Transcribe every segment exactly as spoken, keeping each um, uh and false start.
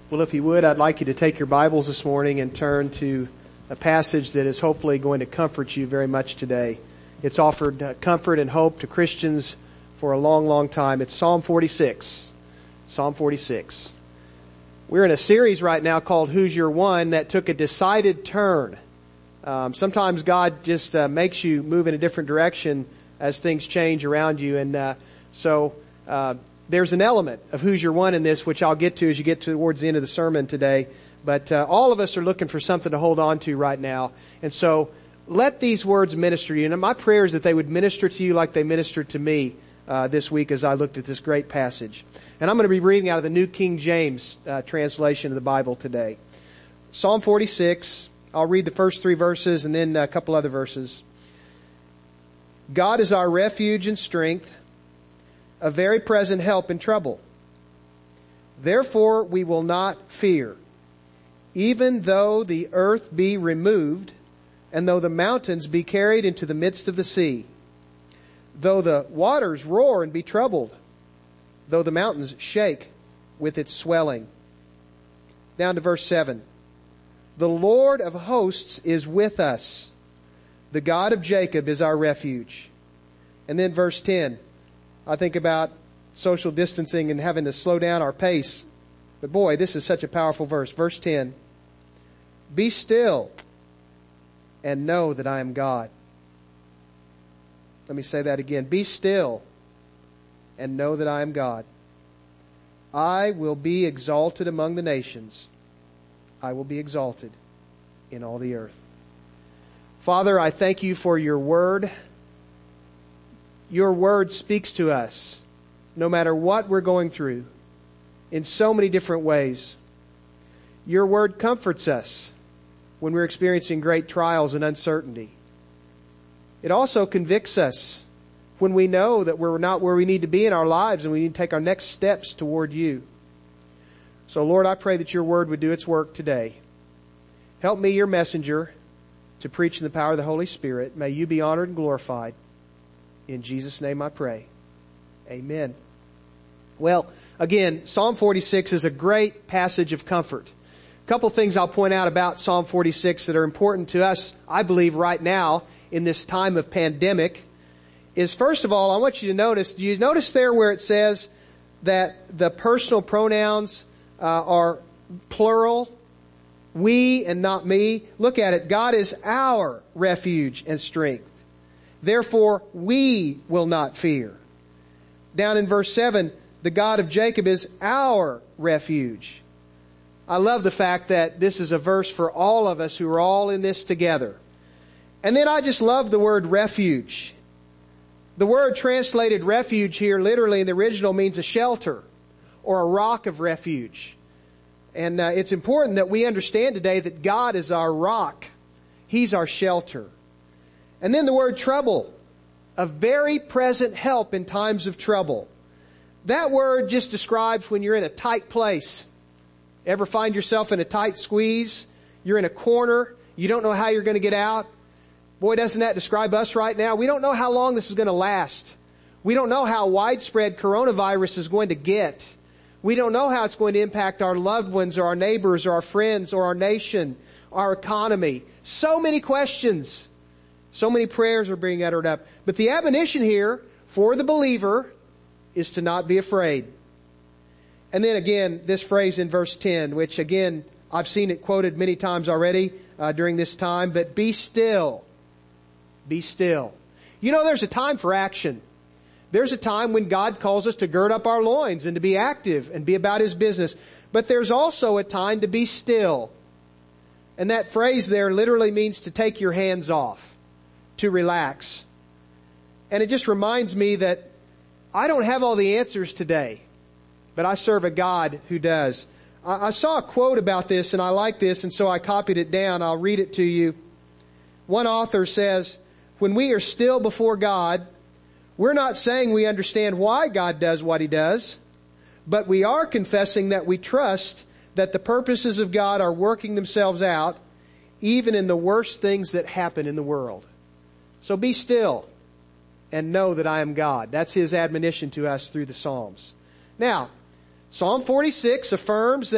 Well, if you would, I'd like you to take your Bibles this morning and turn to a passage that is hopefully going to comfort you very much today. It's offered uh, comfort and hope to Christians for a long, long time. It's Psalm forty-six. Psalm forty-six. We're in a series right now called Who's Your One that took a decided turn. Um, sometimes God just uh, makes you move in a different direction as things change around you. And uh, so uh, there's an element of Who's Your One in this, which I'll get to as you get towards the end of the sermon today. But uh, all of us are looking for something to hold on to right now. And so let these words minister to you. And my prayer is that they would minister to you like they ministered to me uh, this week as I looked at this great passage. And I'm going to be reading out of the New King James uh, translation of the Bible today. Psalm forty-six. I'll read the first three verses and then a couple other verses. God is our refuge and strength, a very present help in trouble. Therefore we will not fear, even though the earth be removed, and though the mountains be carried into the midst of the sea, though the waters roar and be troubled, though the mountains shake with its swelling. Down to verse seven. The Lord of hosts is with us. The God of Jacob is our refuge. And then verse ten. I think about social distancing and having to slow down our pace. But boy, this is such a powerful verse. Verse ten. Be still and know that I am God. Let me say that again. Be still and know that I am God. I will be exalted among the nations. I will be exalted in all the earth. Father, I thank you for your word. Your word speaks to us no matter what we're going through in so many different ways. Your word comforts us when we're experiencing great trials and uncertainty. It also convicts us when we know that we're not where we need to be in our lives and we need to take our next steps toward you. So Lord, I pray that your word would do its work today. Help me, your messenger, to preach in the power of the Holy Spirit. May you be honored and glorified. In Jesus' name I pray. Amen. Well, again, Psalm forty-six is a great passage of comfort. A couple things I'll point out about Psalm forty-six that are important to us, I believe, right now in this time of pandemic is, first of all, I want you to notice, do you notice there where it says that the personal pronouns uh, are plural? We and not me. Look at it. God is our refuge and strength. Therefore, we will not fear. Down in verse seven, the God of Jacob is our refuge. I love the fact that this is a verse for all of us who are all in this together. And then I just love the word refuge. The word translated refuge here literally in the original means a shelter or a rock of refuge. And uh, it's important that we understand today that God is our rock. He's our shelter. And then the word trouble, a very present help in times of trouble. That word just describes when you're in a tight place. Ever find yourself in a tight squeeze? You're in a corner. You don't know how you're going to get out. Boy, doesn't that describe us right now? We don't know how long this is going to last. We don't know how widespread coronavirus is going to get. We don't know how it's going to impact our loved ones or our neighbors or our friends or our nation, our economy. So many questions. So many prayers are being uttered up. But the admonition here for the believer is to not be afraid. And then again, this phrase in verse ten, which again, I've seen it quoted many times already uh, during this time, but be still. Be still. You know, there's a time for action. There's a time when God calls us to gird up our loins and to be active and be about His business. But there's also a time to be still. And that phrase there literally means to take your hands off, to relax. And it just reminds me that I don't have all the answers today, but I serve a God who does. I, I saw a quote about this and I like this, and so I copied it down. I'll read it to you. One author says, when we are still before God, we're not saying we understand why God does what He does, but we are confessing that we trust that the purposes of God are working themselves out even in the worst things that happen in the world. So be still and know that I am God. That's His admonition to us through the Psalms. Now, Psalm forty-six affirms that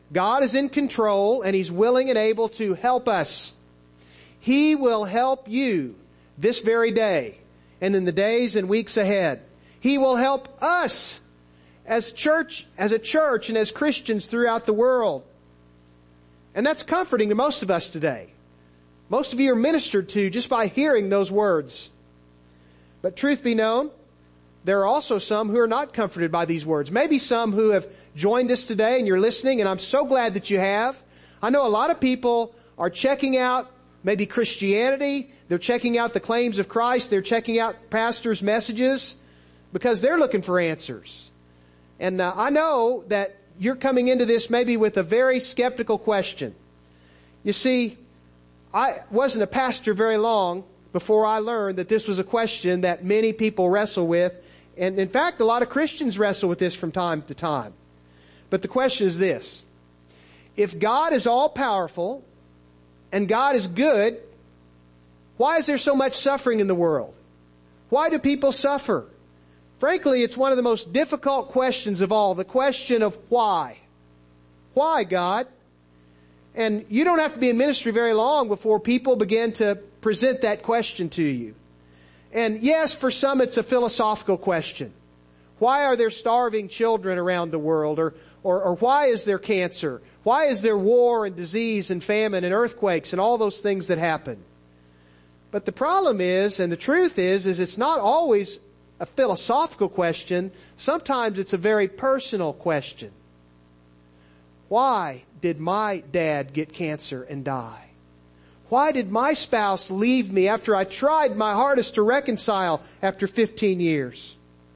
God is in control and He's willing and able to help us. He will help you this very day and in the days and weeks ahead. He will help us as church, as a church and as Christians throughout the world. And that's comforting to most of us today. Most of you are ministered to just by hearing those words. But truth be known, there are also some who are not comforted by these words. Maybe some who have joined us today and you're listening, and I'm so glad that you have. I know a lot of people are checking out maybe Christianity. They're checking out the claims of Christ. They're checking out pastors' messages because they're looking for answers. And uh, I know that you're coming into this maybe with a very skeptical question. You see, I wasn't a pastor very long before I learned that this was a question that many people wrestle with. And in fact, a lot of Christians wrestle with this from time to time. But the question is this: if God is all powerful and God is good, why is there so much suffering in the world? Why do people suffer? Frankly, it's one of the most difficult questions of all, the question of why. Why, God? And you don't have to be in ministry very long before people begin to present that question to you. And yes, for some it's a philosophical question. Why are there starving children around the world? Or, or, or why is there cancer? Why is there war and disease and famine and earthquakes and all those things that happen? But the problem is, and the truth is, is it's not always a philosophical question. Sometimes it's a very personal question. Why did my dad get cancer and die? Why did my spouse leave me after I tried my hardest to reconcile after fifteen years?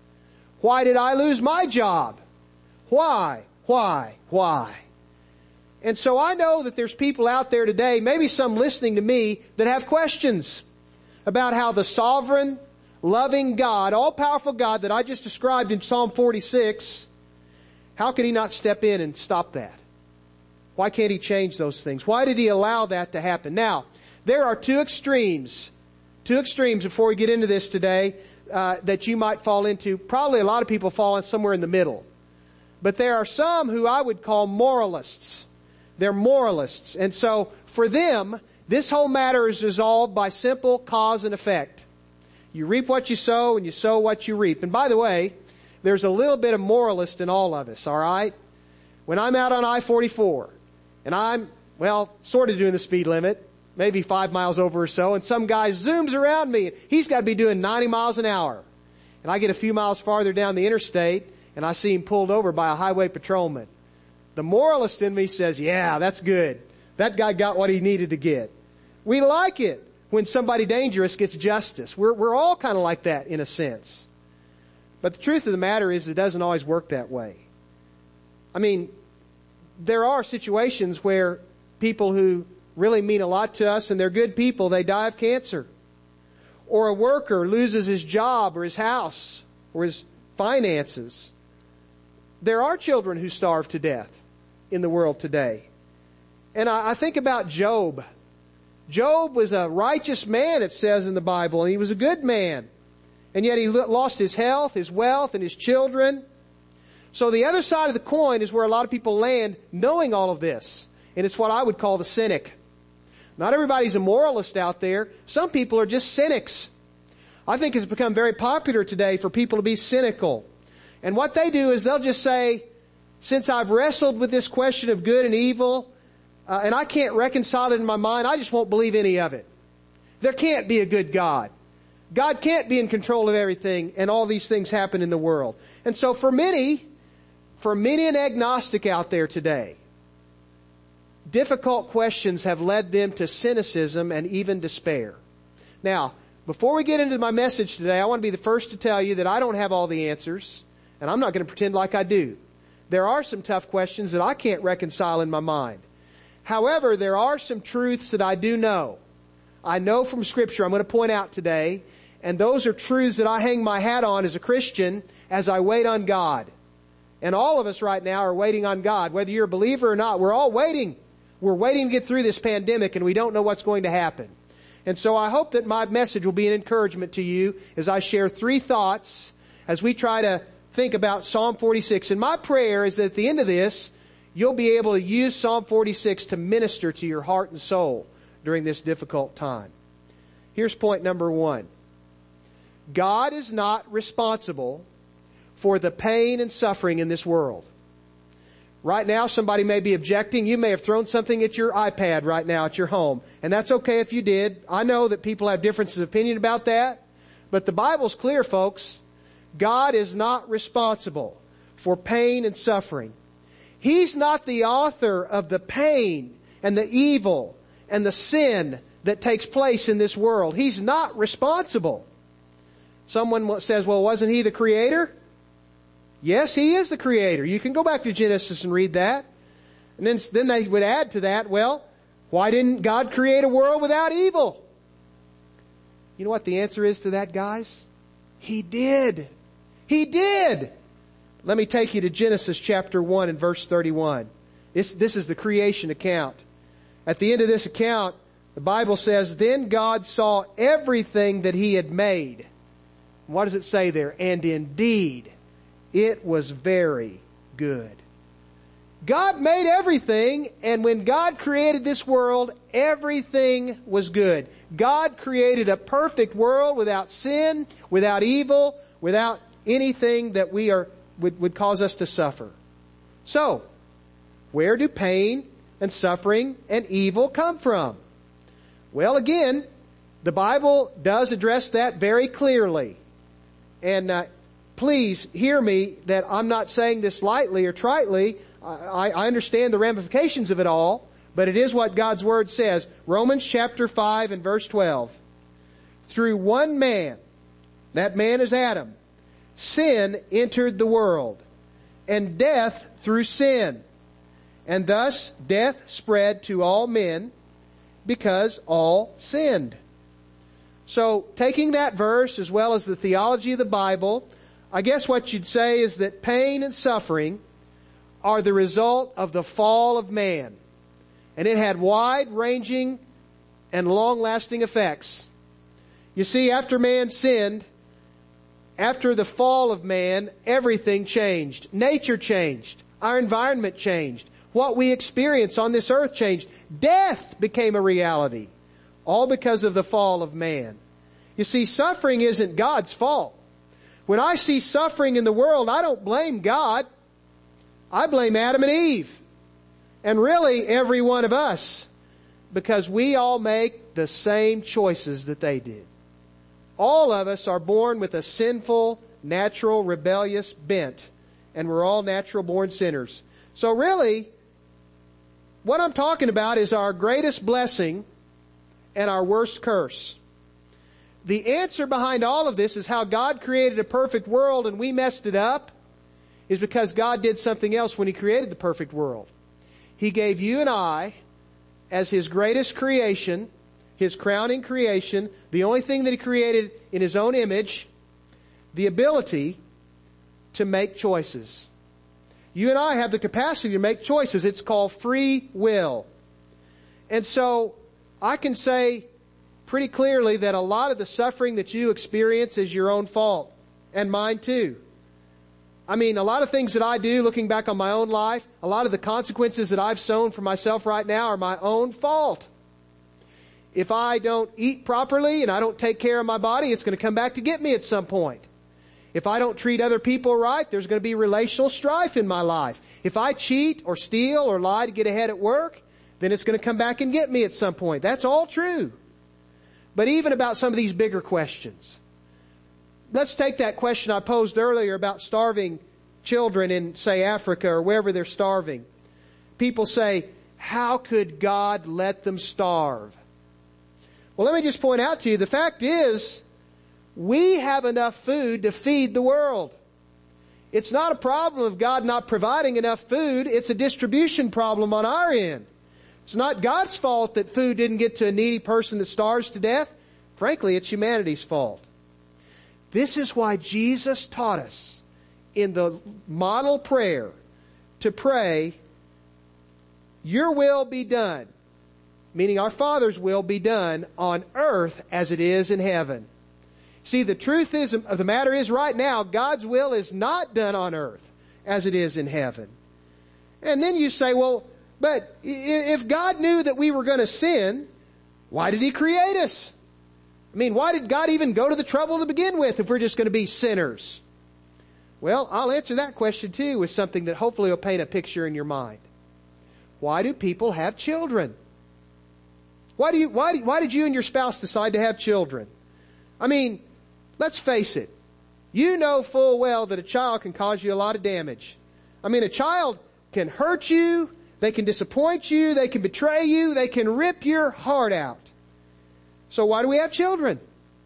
Why did I lose my job? Why? Why? Why? And so I know that there's people out there today, maybe some listening to me, that have questions about how the sovereign, loving God, all-powerful God that I just described in Psalm forty-six, how could He not step in and stop that? Why can't He change those things? Why did He allow that to happen? Now, there are two extremes, two extremes before we get into this today, uh, that you might fall into. Probably a lot of people fall in somewhere in the middle. But there are some who I would call moralists. They're moralists. And so, for them, this whole matter is resolved by simple cause and effect. You reap what you sow, and you sow what you reap. And by the way, there's a little bit of moralist in all of us, all right? When I'm out on I forty-four, and I'm, well, sort of doing the speed limit, maybe five miles over or so, and some guy zooms around me, and he's got to be doing ninety miles an hour. And I get a few miles farther down the interstate, and I see him pulled over by a highway patrolman. The moralist in me says, yeah, that's good. That guy got what he needed to get. We like it when somebody dangerous gets justice. We're, we're all kind of like that in a sense. But the truth of the matter is it doesn't always work that way. I mean, there are situations where people who really mean a lot to us and they're good people, they die of cancer. Or a worker loses his job or his house or his finances. There are children who starve to death in the world today. And I, I think about Job. Job was a righteous man, it says in the Bible, and he was a good man. And yet he lost his health, his wealth, and his children. So the other side of the coin is where a lot of people land knowing all of this. And it's what I would call the cynic. Not everybody's a moralist out there. Some people are just cynics. I think it's become very popular today for people to be cynical. And what they do is they'll just say, since I've wrestled with this question of good and evil, uh, and I can't reconcile it in my mind, I just won't believe any of it. There can't be a good God. God can't be in control of everything, and all these things happen in the world. And so for many, for many an agnostic out there today, difficult questions have led them to cynicism and even despair. Now, before we get into my message today, I want to be the first to tell you that I don't have all the answers, and I'm not going to pretend like I do. There are some tough questions that I can't reconcile in my mind. However, there are some truths that I do know. I know from Scripture I'm going to point out today, and those are truths that I hang my hat on as a Christian as I wait on God. And all of us right now are waiting on God. Whether you're a believer or not, we're all waiting. We're waiting to get through this pandemic, and we don't know what's going to happen. And so I hope that my message will be an encouragement to you as I share three thoughts as we try to think about Psalm forty-six. And my prayer is that at the end of this, you'll be able to use Psalm forty-six to minister to your heart and soul during this difficult time. Here's point number one. God is not responsible for the pain and suffering in this world. Right now, somebody may be objecting. You may have thrown something at your iPad right now at your home. And that's okay if you did. I know that people have differences of opinion about that. But the Bible's clear, folks. God is not responsible for pain and suffering. He's not the author of the pain and the evil and the sin that takes place in this world. He's not responsible. Someone says, well, wasn't He the Creator? Yes, He is the Creator. You can go back to Genesis and read that. And then, then they would add to that, well, why didn't God create a world without evil? You know what the answer is to that, guys? He did. He did. Let me take you to Genesis chapter one and verse thirty-one. This, this is the creation account. At the end of this account, the Bible says, then God saw everything that He had made. What does it say there? And indeed, it was very good. God made everything, and when God created this world, everything was good. God created a perfect world without sin, without evil, without anything that we are would, would cause us to suffer. So, where do pain and suffering and evil come from? Well, again, the Bible does address that very clearly. And uh, please hear me that I'm not saying this lightly or tritely. I, I understand the ramifications of it all, but it is what God's Word says. Romans chapter five and verse twelve. Through one man, that man is Adam, sin entered the world, and death through sin. And thus death spread to all men because all sinned. So, taking that verse as well as the theology of the Bible, I guess what you'd say is that pain and suffering are the result of the fall of man. And it had wide-ranging and long-lasting effects. You see, after man sinned, after the fall of man, everything changed. Nature changed. Our environment changed. What we experience on this earth changed. Death became a reality. All because of the fall of man. You see, suffering isn't God's fault. When I see suffering in the world, I don't blame God. I blame Adam and Eve. And really every one of us. Because we all make the same choices that they did. All of us are born with a sinful, natural, rebellious bent. And we're all natural born sinners. So really, what I'm talking about is our greatest blessing and our worst curse. The answer behind all of this is how God created a perfect world and we messed it up is because God did something else when He created the perfect world. He gave you and I, as His greatest creation, His crowning creation, the only thing that He created in His own image, the ability to make choices. You and I have the capacity to make choices. It's called free will. And so, I can say pretty clearly that a lot of the suffering that you experience is your own fault. And mine too. I mean, a lot of things that I do, looking back on my own life, a lot of the consequences that I've sown for myself right now are my own fault. If I don't eat properly and I don't take care of my body, it's going to come back to get me at some point. If I don't treat other people right, there's going to be relational strife in my life. If I cheat or steal or lie to get ahead at work, then it's going to come back and get me at some point. That's all true. But even about some of these bigger questions. Let's take that question I posed earlier about starving children in, say, Africa or wherever they're starving. People say, how could God let them starve? Well, let me just point out to you, the fact is, we have enough food to feed the world. It's not a problem of God not providing enough food. It's a distribution problem on our end. It's not God's fault that food didn't get to a needy person that starves to death. Frankly, it's humanity's fault. This is why Jesus taught us in the model prayer to pray, your will be done, meaning our Father's will be done on earth as it is in heaven. See, the truth is, of the matter is right now, God's will is not done on earth as it is in heaven. And then you say, well, but if God knew that we were going to sin, why did He create us? I mean, why did God even go to the trouble to begin with if we're just going to be sinners? Well, I'll answer that question too with something that hopefully will paint a picture in your mind. Why do people have children? Why do you, why, why did you and your spouse decide to have children? I mean, let's face it. You know full well that a child can cause you a lot of damage. I mean, a child can hurt you, they can disappoint you, they can betray you, they can rip your heart out. So why do we have children?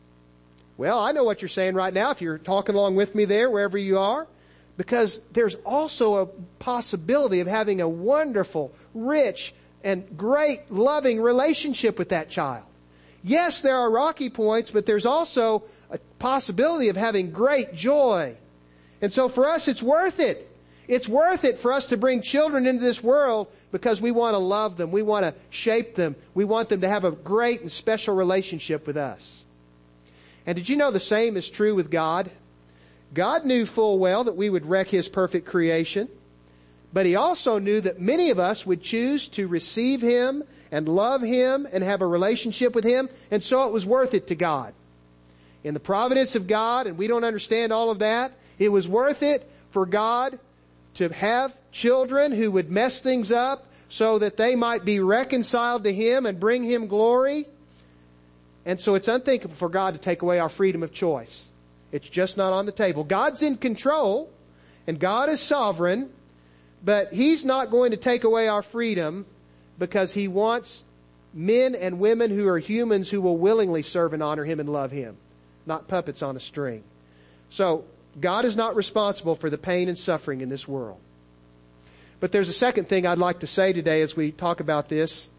Well, I know what you're saying right now if you're talking along with me there, wherever you are. Because there's also a possibility of having a wonderful, rich, and great, loving relationship with that child. Yes, there are rocky points, but there's also a possibility of having great joy. And so for us, it's worth it. It's worth it for us to bring children into this world because we want to love them. We want to shape them. We want them to have a great and special relationship with us. And did you know the same is true with God? God knew full well that we would wreck His perfect creation, but He also knew that many of us would choose to receive Him and love Him and have a relationship with Him, and so it was worth it to God. In the providence of God, and we don't understand all of that, it was worth it for God to have children who would mess things up so that they might be reconciled to Him and bring Him glory. And so it's unthinkable for God to take away our freedom of choice. It's just not on the table. God's in control, and God is sovereign, but He's not going to take away our freedom because He wants men and women who are humans who will willingly serve and honor Him and love Him, not puppets on a string. So, God is not responsible for the pain and suffering in this world. But there's a second thing I'd like to say today as we talk about this.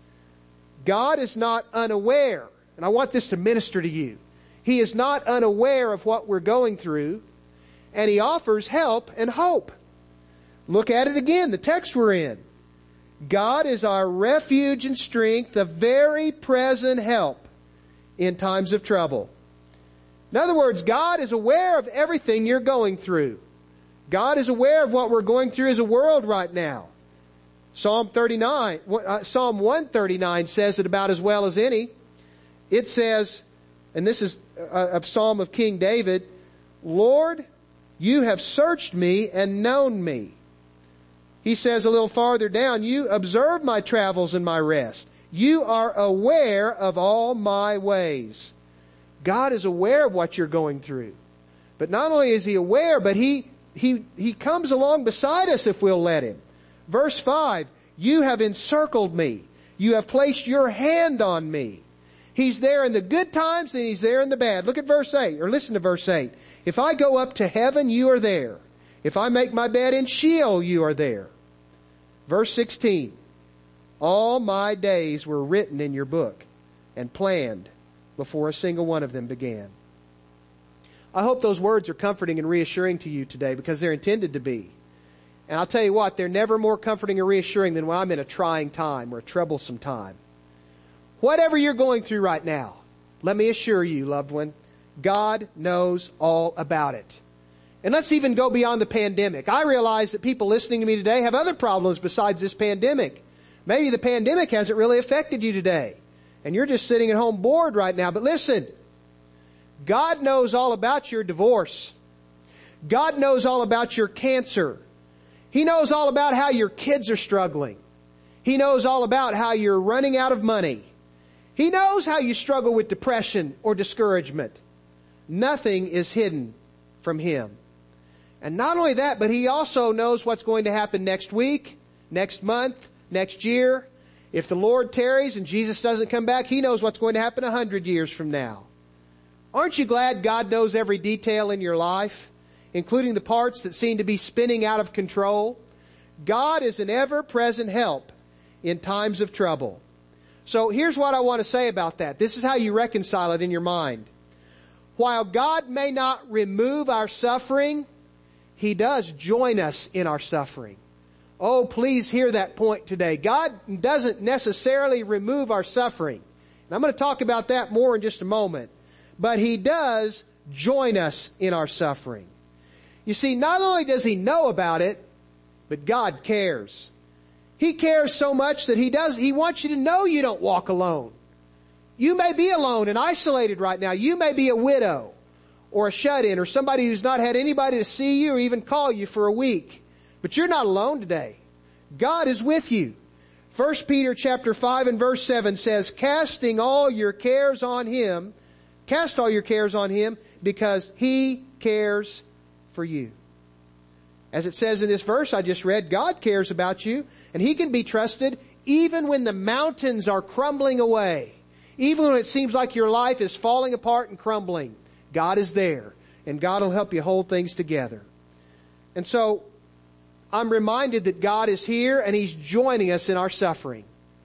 God is not unaware, and I want this to minister to you. He is not unaware of what we're going through, and He offers help and hope. Look at it again, the text we're in. God is our refuge and strength, a very present help in times of trouble. In other words, God is aware of everything you're going through. God is aware of what we're going through as a world right now. Psalm thirty-nine, uh, Psalm one thirty-nine says it about as well as any. It says, and this is a, a psalm of King David, Lord, you have searched me and known me. He says a little farther down, you observe my travels and my rest. You are aware of all my ways. God is aware of what you're going through. But not only is He aware, but He, He, He comes along beside us if we'll let Him. Verse five, you have encircled me. You have placed your hand on me. He's there in the good times and He's there in the bad. Look at verse eight, or listen to verse eight. If I go up to heaven, you are there. If I make my bed in Sheol, you are there. Verse sixteen, all my days were written in your book and planned before a single one of them began. I hope those words are comforting and reassuring to you today because they're intended to be. And I'll tell you what, they're never more comforting or reassuring than when I'm in a trying time or a troublesome time. Whatever you're going through right now, let me assure you, loved one, God knows all about it. And let's even go beyond the pandemic. I realize that people listening to me today have other problems besides this pandemic. Maybe the pandemic hasn't really affected you today. And you're just sitting at home bored right now. But listen, God knows all about your divorce. God knows all about your cancer. He knows all about how your kids are struggling. He knows all about how you're running out of money. He knows how you struggle with depression or discouragement. Nothing is hidden from Him. And not only that, but He also knows what's going to happen next week, next month, next year. If the Lord tarries and Jesus doesn't come back, He knows what's going to happen a hundred years from now. Aren't you glad God knows every detail in your life, including the parts that seem to be spinning out of control? God is an ever-present help in times of trouble. So here's what I want to say about that. This is how you reconcile it in your mind. While God may not remove our suffering, He does join us in our suffering. Oh, please hear that point today. God doesn't necessarily remove our suffering. And I'm going to talk about that more in just a moment. But He does join us in our suffering. You see, not only does He know about it, but God cares. He cares so much that He does, He wants you to know you don't walk alone. You may be alone and isolated right now. You may be a widow or a shut-in or somebody who's not had anybody to see you or even call you for a week. But you're not alone today. God is with you. First Peter chapter five and verse seven says, casting all your cares on Him, cast all your cares on Him because He cares for you. As it says in this verse I just read, God cares about you and He can be trusted even when the mountains are crumbling away. Even when it seems like your life is falling apart and crumbling, God is there and God will help you hold things together. And so I'm reminded that God is here and He's joining us in our suffering.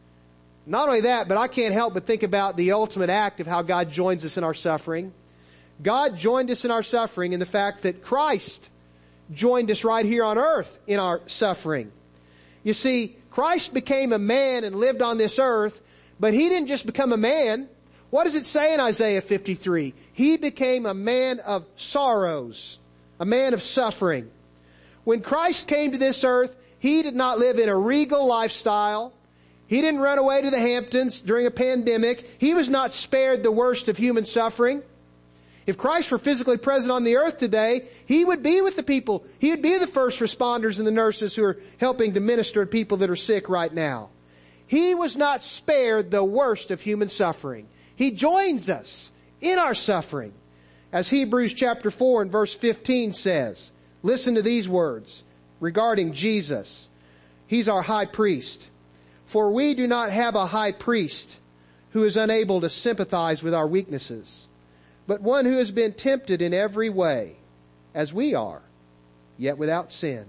Not only that, but I can't help but think about the ultimate act of how God joins us in our suffering. God joined us in our suffering in the fact that Christ joined us right here on earth in our suffering. You see, Christ became a man and lived on this earth, but He didn't just become a man. What does it say in Isaiah fifty-three? He became a man of sorrows, a man of suffering. When Christ came to this earth, He did not live in a regal lifestyle. He didn't run away to the Hamptons during a pandemic. He was not spared the worst of human suffering. If Christ were physically present on the earth today, He would be with the people. He would be the first responders and the nurses who are helping to minister to people that are sick right now. He was not spared the worst of human suffering. He joins us in our suffering. As Hebrews chapter four and verse fifteen says, listen to these words regarding Jesus. He's our high priest. For we do not have a high priest who is unable to sympathize with our weaknesses, but one who has been tempted in every way, as we are, yet without sin.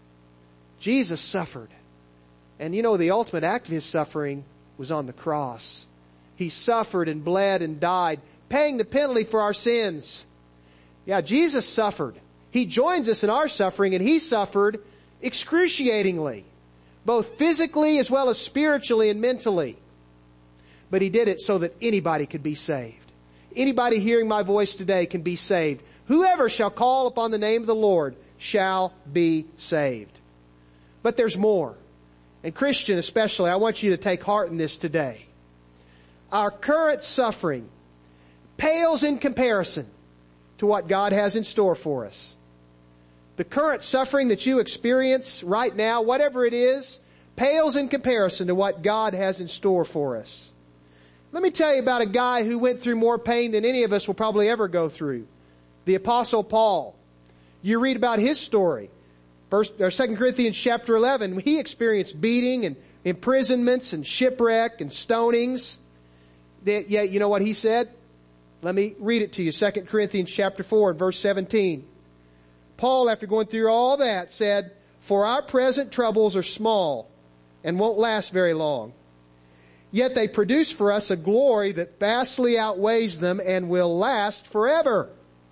Jesus suffered. And you know, the ultimate act of His suffering was on the cross. He suffered and bled and died, paying the penalty for our sins. Yeah, Jesus suffered. He joins us in our suffering, and He suffered excruciatingly, both physically as well as spiritually and mentally. But He did it so that anybody could be saved. Anybody hearing my voice today can be saved. Whoever shall call upon the name of the Lord shall be saved. But there's more. And Christian especially, I want you to take heart in this today. Our current suffering pales in comparison to what God has in store for us. The current suffering that you experience right now, whatever it is, pales in comparison to what God has in store for us. Let me tell you about a guy who went through more pain than any of us will probably ever go through. The Apostle Paul. You read about his story. First, or Second Corinthians chapter eleven, he experienced beating and imprisonments and shipwreck and stonings. Yet, yeah, you know what he said? Let me read it to you. Second Corinthians chapter four and verse seventeen. Paul, after going through all that, said, for our present troubles are small and won't last very long. Yet they produce for us a glory that vastly outweighs them and will last forever.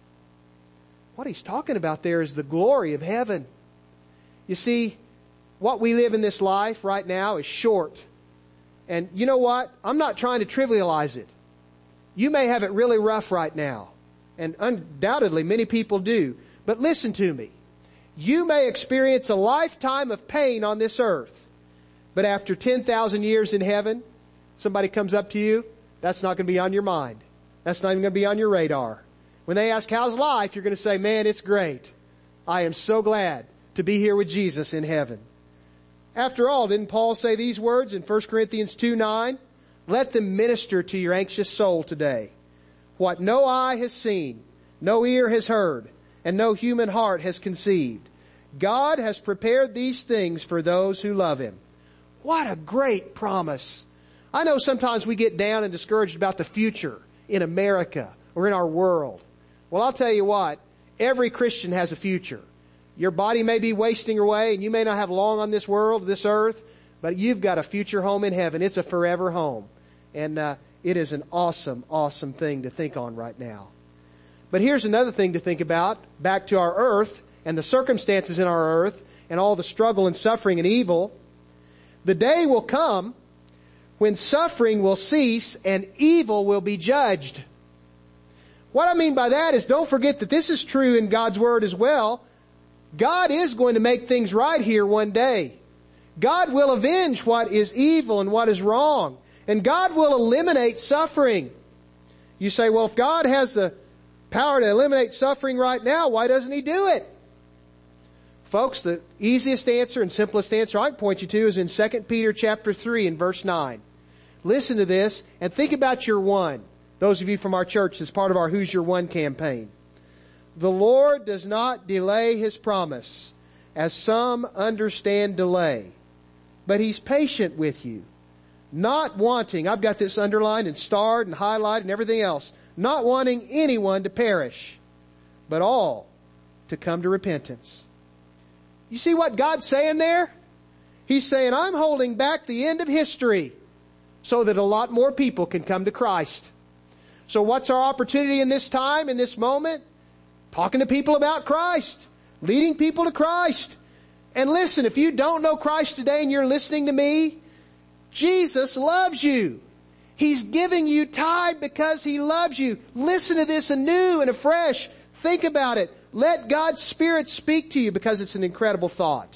What he's talking about there is the glory of heaven. You see, what we live in this life right now is short. And you know what? I'm not trying to trivialize it. You may have it really rough right now. And undoubtedly many people do. But listen to me. You may experience a lifetime of pain on this earth. But after ten thousand years in heaven, somebody comes up to you, that's not going to be on your mind. That's not even going to be on your radar. When they ask, how's life? You're going to say, man, it's great. I am so glad to be here with Jesus in heaven. After all, didn't Paul say these words in First Corinthians two nine? Let them minister to your anxious soul today. What no eye has seen, no ear has heard, and no human heart has conceived. God has prepared these things for those who love Him. What a great promise. I know sometimes we get down and discouraged about the future in America or in our world. Well, I'll tell you what, every Christian has a future. Your body may be wasting away and you may not have long on this world, this earth, but you've got a future home in heaven. It's a forever home. And uh, it is an awesome, awesome thing to think on right now. But here's another thing to think about, back to our earth and the circumstances in our earth and all the struggle and suffering and evil. The day will come when suffering will cease and evil will be judged. What I mean by that is, don't forget that this is true in God's Word as well. God is going to make things right here one day. God will avenge what is evil and what is wrong. And God will eliminate suffering. You say, well, if God has the power to eliminate suffering right now, why doesn't He do it? Folks, the easiest answer and simplest answer I can point you to is in Second Peter chapter three and verse nine. Listen to this and think about your one. Those of you from our church, as part of our Who's Your One campaign. The Lord does not delay His promise, as some understand delay, but He's patient with you, not wanting, I've got this underlined and starred and highlighted and everything else, not wanting anyone to perish, but all to come to repentance. You see what God's saying there? He's saying, I'm holding back the end of history so that a lot more people can come to Christ. So what's our opportunity in this time, in this moment? Talking to people about Christ. Leading people to Christ. And listen, if you don't know Christ today and you're listening to me, Jesus loves you. He's giving you time because He loves you. Listen to this anew and afresh. Think about it. Let God's Spirit speak to you because it's an incredible thought.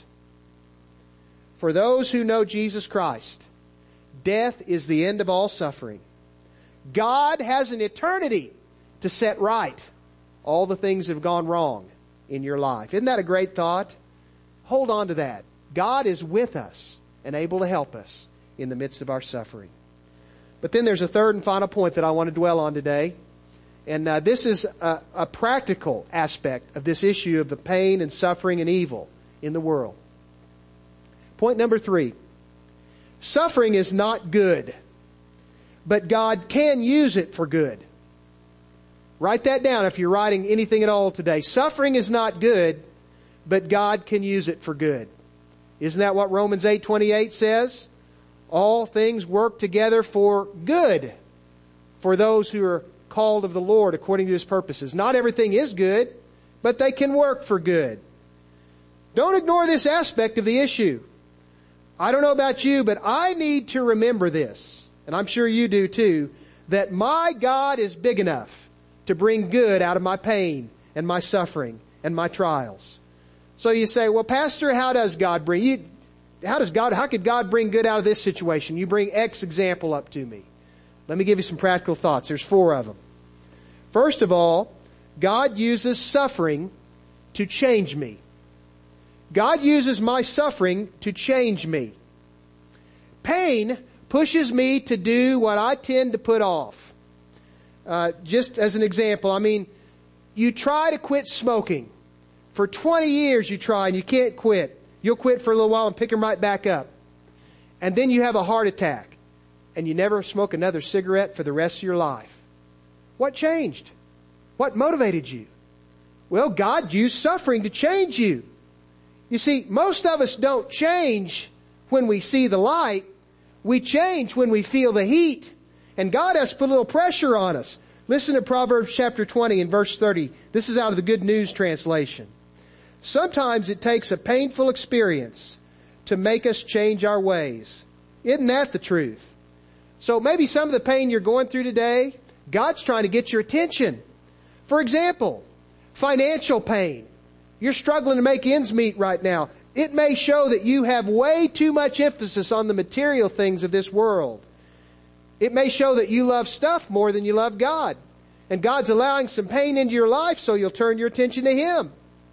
For those who know Jesus Christ, death is the end of all suffering. God has an eternity to set right all the things that have gone wrong in your life. Isn't that a great thought? Hold on to that. God is with us and able to help us in the midst of our suffering. But then there's a third and final point that I want to dwell on today. And uh, this is a, a practical aspect of this issue of the pain and suffering and evil in the world. Point number three. Suffering is not good, but God can use it for good. Write that down if you're writing anything at all today. Suffering is not good, but God can use it for good. Isn't that what Romans eight twenty-eight says? All things work together for good for those who are called of the Lord according to His purposes. Not everything is good, but they can work for good. Don't ignore this aspect of the issue. I don't know about you, but I need to remember this, and I'm sure you do too, that my God is big enough to bring good out of my pain and my suffering and my trials. So you say, well, Pastor, how does God bring you, how does God, how could God bring good out of this situation? You bring X example up to me. Let me give you some practical thoughts. There's four of them. First of all, God uses suffering to change me. God uses my suffering to change me. Pain pushes me to do what I tend to put off. Uh, just as an example, I mean, you try to quit smoking. For twenty years you try and you can't quit. You'll quit for a little while and pick them right back up. And then you have a heart attack. And you never smoke another cigarette for the rest of your life. What changed? What motivated you? Well, God used suffering to change you. You see, most of us don't change when we see the light. We change when we feel the heat. And God has put a little pressure on us. Listen to Proverbs chapter twenty and verse thirty. This is out of the Good News translation. Sometimes it takes a painful experience to make us change our ways. Isn't that the truth? So maybe some of the pain you're going through today, God's trying to get your attention. For example, financial pain. You're struggling to make ends meet right now. It may show that you have way too much emphasis on the material things of this world. It may show that you love stuff more than you love God. And God's allowing some pain into your life so you'll turn your attention to Him.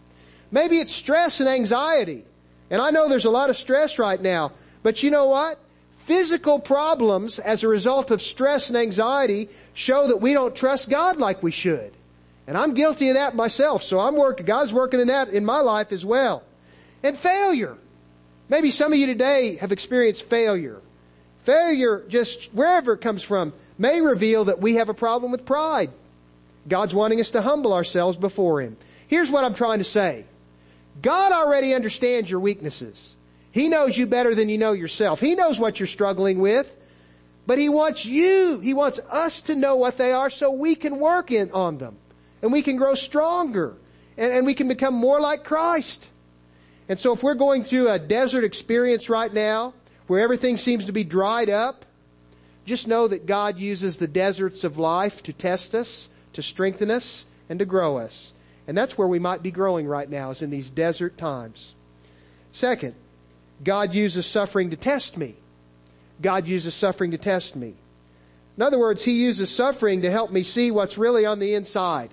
Maybe it's stress and anxiety. And I know there's a lot of stress right now. But you know what? Physical problems as a result of stress and anxiety show that we don't trust God like we should. And I'm guilty of that myself. So I'm working, God's working in that in my life as well. And failure. Maybe some of you today have experienced failure. Failure, just wherever it comes from, may reveal that we have a problem with pride. God's wanting us to humble ourselves before Him. Here's what I'm trying to say. God already understands your weaknesses. He knows you better than you know yourself. He knows what you're struggling with. But He wants you, He wants us to know what they are so we can work in on them. And we can grow stronger. And, and we can become more like Christ. And so if we're going through a desert experience right now, where everything seems to be dried up, just know that God uses the deserts of life to test us, to strengthen us, and to grow us. And that's where we might be growing right now, is in these desert times. Second, God uses suffering to test me. God uses suffering to test me. In other words, He uses suffering to help me see what's really on the inside.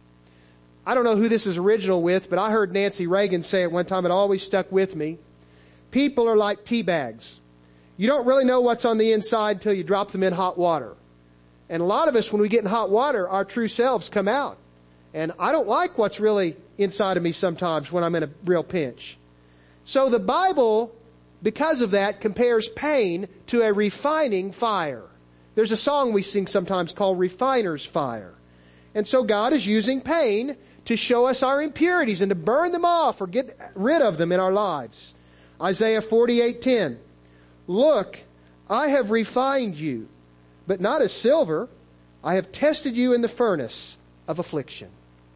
I don't know who this is original with, but I heard Nancy Reagan say it one time. It always stuck with me. People are like tea bags. You don't really know what's on the inside until you drop them in hot water. And a lot of us, when we get in hot water, our true selves come out. And I don't like what's really inside of me sometimes when I'm in a real pinch. So the Bible, because of that, compares pain to a refining fire. There's a song we sing sometimes called Refiner's Fire. And so God is using pain to show us our impurities and to burn them off or get rid of them in our lives. Isaiah forty-eight ten. Look, I have refined you, but not as silver. I have tested you in the furnace of affliction.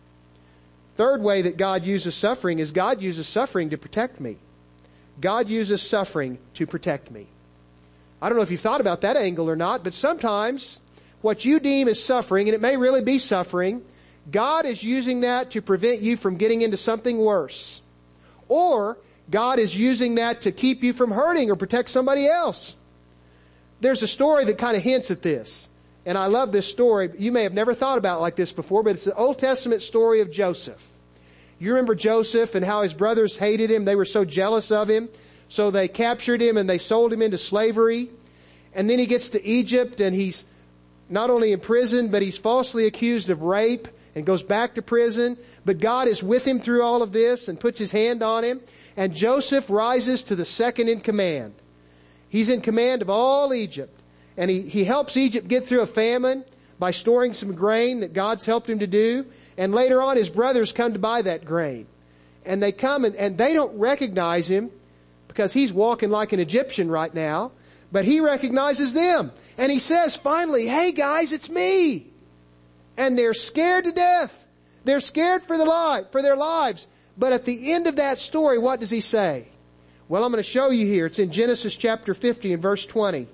Third way that God uses suffering is God uses suffering to protect me. God uses suffering to protect me. I don't know if you've thought about that angle or not, but sometimes what you deem as suffering, and it may really be suffering, God is using that to prevent you from getting into something worse. Or God is using that to keep you from hurting or protect somebody else. There's a story that kind of hints at this. And I love this story. You may have never thought about it like this before, but it's the Old Testament story of Joseph. You remember Joseph and how his brothers hated him. They were so jealous of him. So they captured him and they sold him into slavery. And then he gets to Egypt and he's not only in prison, but he's falsely accused of rape and goes back to prison. But God is with him through all of this and puts His hand on him. And Joseph rises to the second in command. He's in command of all Egypt. And he, he helps Egypt get through a famine by storing some grain that God's helped him to do. And later on his brothers come to buy that grain. And they come and, and they don't recognize him because he's walking like an Egyptian right now. But he recognizes them. And he says finally, hey guys, it's me. And they're scared to death. They're scared for, the li- for their lives. But at the end of that story, what does he say? Well, I'm going to show you here. It's in Genesis chapter fifty and verse twenty.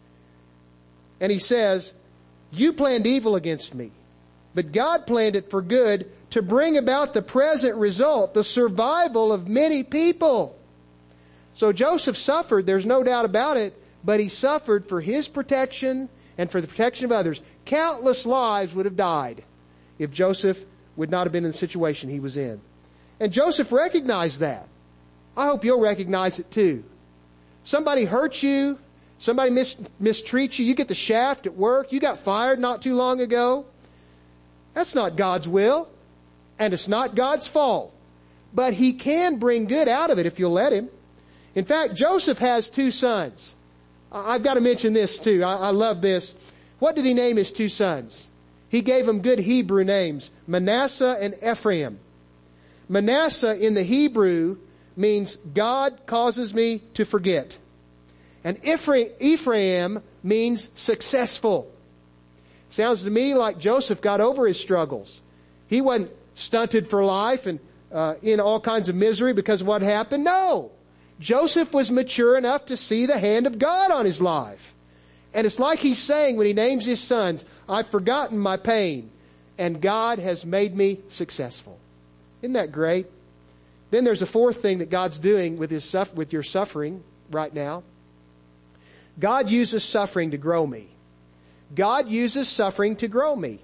And he says, you planned evil against me, but God planned it for good to bring about the present result, the survival of many people. So Joseph suffered, there's no doubt about it, but he suffered for his protection and for the protection of others. Countless lives would have died if Joseph would not have been in the situation he was in. And Joseph recognized that. I hope you'll recognize it too. Somebody hurts you. Somebody mis- mistreats you. You get the shaft at work. You got fired not too long ago. That's not God's will. And it's not God's fault. But He can bring good out of it if you'll let Him. In fact, Joseph has two sons. I've got to mention this too. I, I love this. What did he name his two sons? He gave them good Hebrew names. Manasseh and Ephraim. Manasseh in the Hebrew means God causes me to forget. And Ephraim means successful. Sounds to me like Joseph got over his struggles. He wasn't stunted for life and uh, in all kinds of misery because of what happened. No. Joseph was mature enough to see the hand of God on his life. And it's like he's saying when he names his sons, I've forgotten my pain and God has made me successful. Isn't that great? Then there's a fourth thing that God's doing with his suff- with your suffering right now. God uses suffering to grow me. God uses suffering to grow me.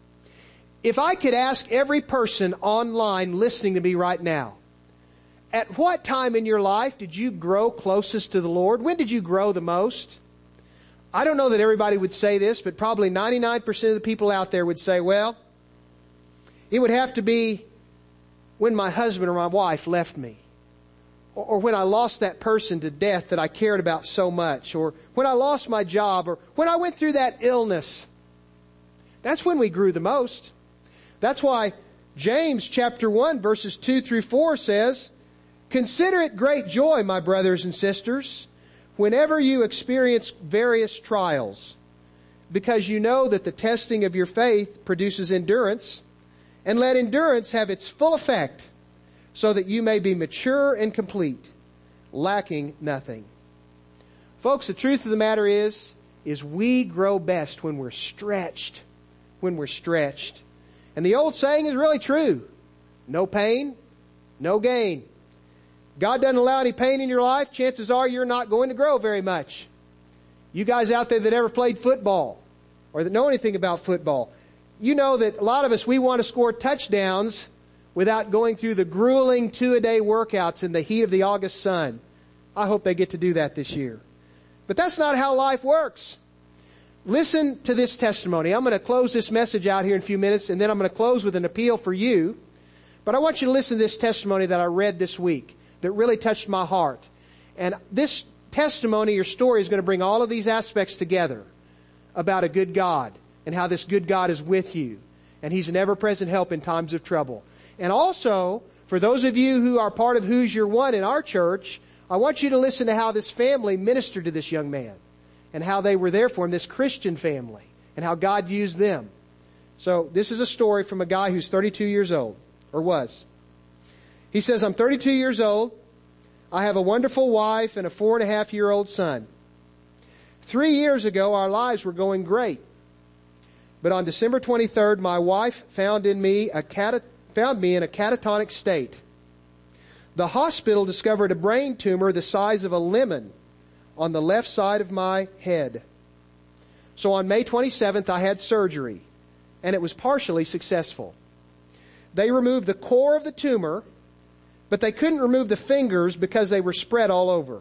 If I could ask every person online listening to me right now, at what time in your life did you grow closest to the Lord? When did you grow the most? I don't know that everybody would say this, but probably ninety-nine percent of the people out there would say, well, it would have to be when my husband or my wife left me. Or when I lost that person to death that I cared about so much. Or when I lost my job. Or when I went through that illness. That's when we grew the most. That's why James chapter one verses two through four says, consider it great joy, my brothers and sisters, whenever you experience various trials, because you know that the testing of your faith produces endurance, and let endurance have its full effect, so that you may be mature and complete, lacking nothing. Folks, the truth of the matter is, is we grow best when we're stretched, when we're stretched. And the old saying is really true. No pain, no gain. God doesn't allow any pain in your life, chances are you're not going to grow very much. You guys out there that ever played football or that know anything about football, you know that a lot of us, we want to score touchdowns without going through the grueling two-a-day workouts in the heat of the August sun. I hope they get to do that this year. But that's not how life works. Listen to this testimony. I'm going to close this message out here in a few minutes, and then I'm going to close with an appeal for you. But I want you to listen to this testimony that I read this week that really touched my heart. And this testimony or story is going to bring all of these aspects together about a good God and how this good God is with you. And He's an ever-present help in times of trouble. And also, for those of you who are part of Who's Your One in our church, I want you to listen to how this family ministered to this young man and how they were there for him, this Christian family, and how God used them. So this is a story from a guy who's thirty-two years old, or was. He says, I'm thirty-two years old. I have a wonderful wife and a four and a half year old son. Three years ago, our lives were going great. But on December twenty-third, my wife found in me a cata- found me in a catatonic state. The hospital discovered a brain tumor the size of a lemon on the left side of my head. So on May twenty-seventh, I had surgery, and it was partially successful. They removed the core of the tumor, but they couldn't remove the fingers because they were spread all over.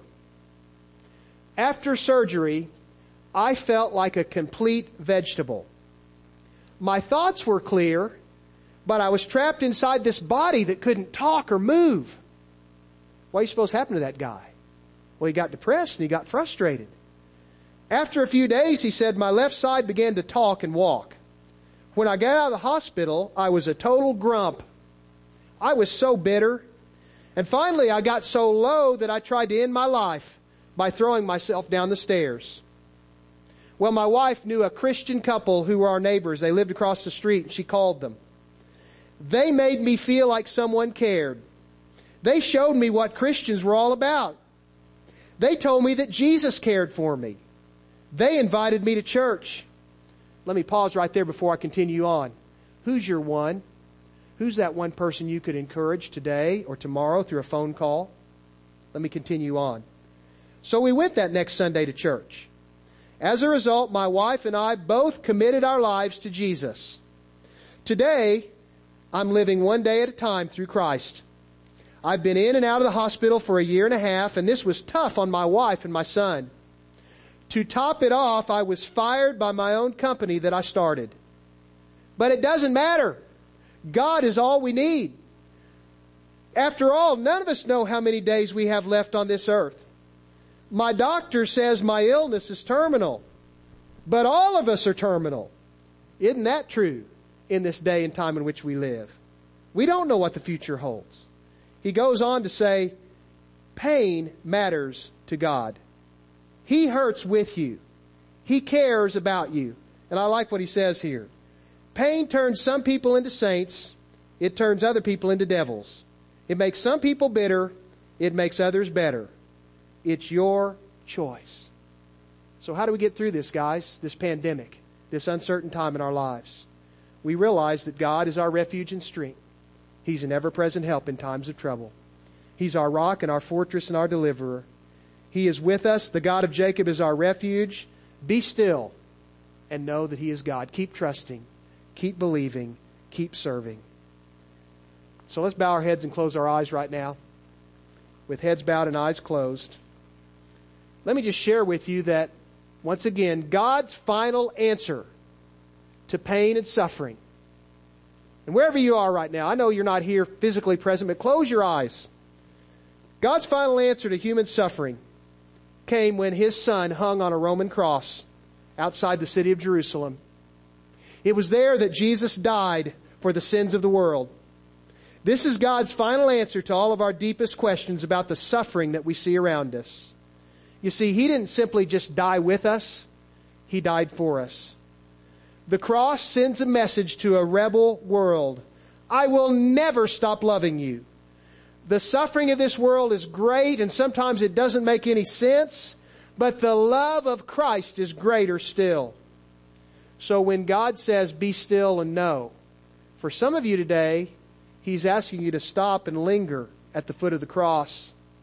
After surgery, I felt like a complete vegetable. My thoughts were clear, but I was trapped inside this body that couldn't talk or move. What do you suppose happened to that guy? Well, he got depressed and he got frustrated. After a few days, he said, my left side began to talk and walk. When I got out of the hospital, I was a total grump. I was so bitter. And finally, I got so low that I tried to end my life by throwing myself down the stairs. Well, my wife knew a Christian couple who were our neighbors. They lived across the street, and she called them. They made me feel like someone cared. They showed me what Christians were all about. They told me that Jesus cared for me. They invited me to church. Let me pause right there before I continue on. Who's your one? Who's that one person you could encourage today or tomorrow through a phone call? Let me continue on. So we went that next Sunday to church. As a result, my wife and I both committed our lives to Jesus. Today, I'm living one day at a time through Christ. I've been in and out of the hospital for a year and a half, and this was tough on my wife and my son. To top it off, I was fired by my own company that I started. But it doesn't matter. God is all we need. After all, none of us know how many days we have left on this earth. My doctor says my illness is terminal, but all of us are terminal. Isn't that true in this day and time in which we live? We don't know what the future holds. He goes on to say, pain matters to God. He hurts with you. He cares about you. And I like what he says here. Pain turns some people into saints. It turns other people into devils. It makes some people bitter. It makes others better. It's your choice. So how do we get through this, guys? This pandemic, this uncertain time in our lives. We realize that God is our refuge and strength. He's an ever-present help in times of trouble. He's our rock and our fortress and our deliverer. He is with us. The God of Jacob is our refuge. Be still and know that He is God. Keep trusting. Keep believing. Keep serving. So let's bow our heads and close our eyes right now. With heads bowed and eyes closed. Let me just share with you that, once again, God's final answer to pain and suffering. And wherever you are right now, I know you're not here physically present, but close your eyes. God's final answer to human suffering came when His Son hung on a Roman cross outside the city of Jerusalem. It was there that Jesus died for the sins of the world. This is God's final answer to all of our deepest questions about the suffering that we see around us. You see, He didn't simply just die with us. He died for us. The cross sends a message to a rebel world. I will never stop loving you. The suffering of this world is great, and sometimes it doesn't make any sense, but the love of Christ is greater still. So when God says, be still and know, for some of you today, He's asking you to stop and linger at the foot of the cross.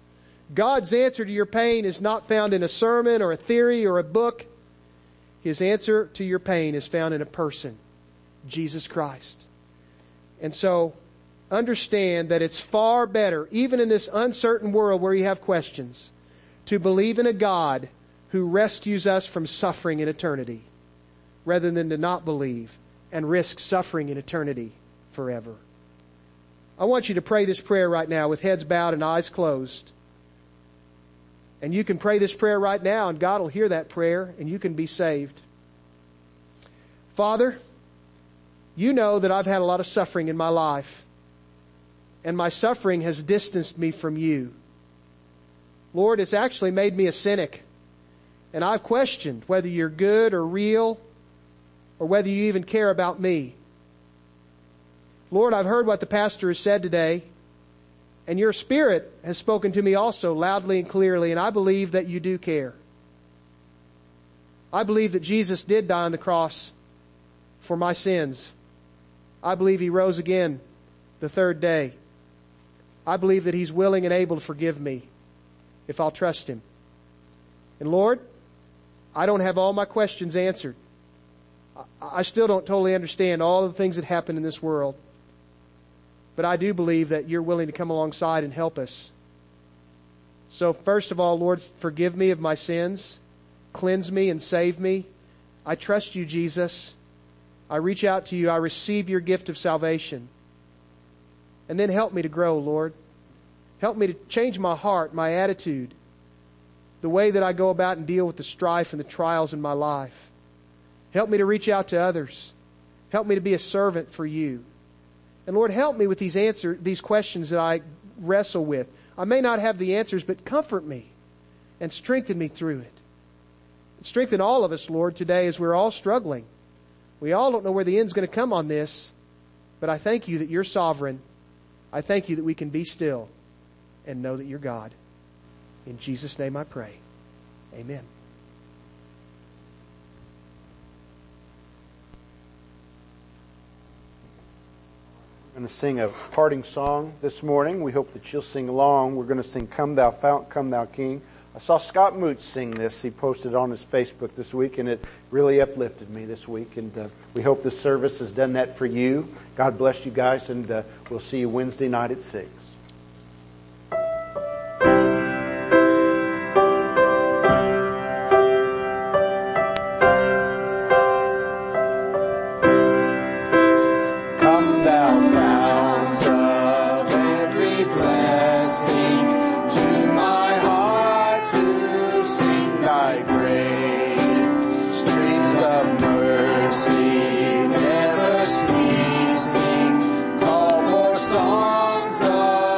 God's answer to your pain is not found in a sermon or a theory or a book. His answer to your pain is found in a person, Jesus Christ. And so, understand that it's far better, even in this uncertain world where you have questions, to believe in a God who rescues us from suffering in eternity, rather than to not believe and risk suffering in eternity forever. I want you to pray this prayer right now with heads bowed and eyes closed. And you can pray this prayer right now and God will hear that prayer and you can be saved. Father, you know that I've had a lot of suffering in my life. And my suffering has distanced me from you. Lord, it's actually made me a cynic. And I've questioned whether you're good or real or whether you even care about me. Lord, I've heard what the pastor has said today. And your Spirit has spoken to me also loudly and clearly. And I believe that you do care. I believe that Jesus did die on the cross for my sins. I believe He rose again the third day. I believe that He's willing and able to forgive me if I'll trust Him. And Lord, I don't have all my questions answered. I still don't totally understand all of the things that happen in this world. But I do believe that you're willing to come alongside and help us. So first of all, Lord, forgive me of my sins. Cleanse me and save me. I trust you, Jesus. I reach out to you. I receive your gift of salvation. And then help me to grow, Lord. Help me to change my heart, my attitude, the way that I go about and deal with the strife and the trials in my life. Help me to reach out to others. Help me to be a servant for you. And Lord, help me with these answer, these questions that I wrestle with. I may not have the answers, but comfort me and strengthen me through it. Strengthen all of us, Lord, today as we're all struggling. We all don't know where the end's going to come on this, but I thank you that you're sovereign. I thank you that we can be still and know that you're God. In Jesus' name I pray. Amen. We're going to sing a parting song this morning. We hope that you'll sing along. We're going to sing Come Thou Fount, Come Thou King. I saw Scott Moots sing this. He posted on his Facebook this week, and it really uplifted me this week. And uh, we hope this service has done that for you. God bless you guys, and uh, we'll see you Wednesday night at six. Songs of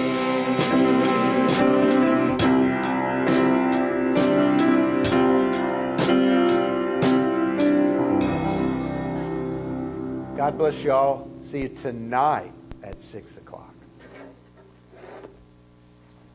God bless y'all. See you tonight at six o'clock.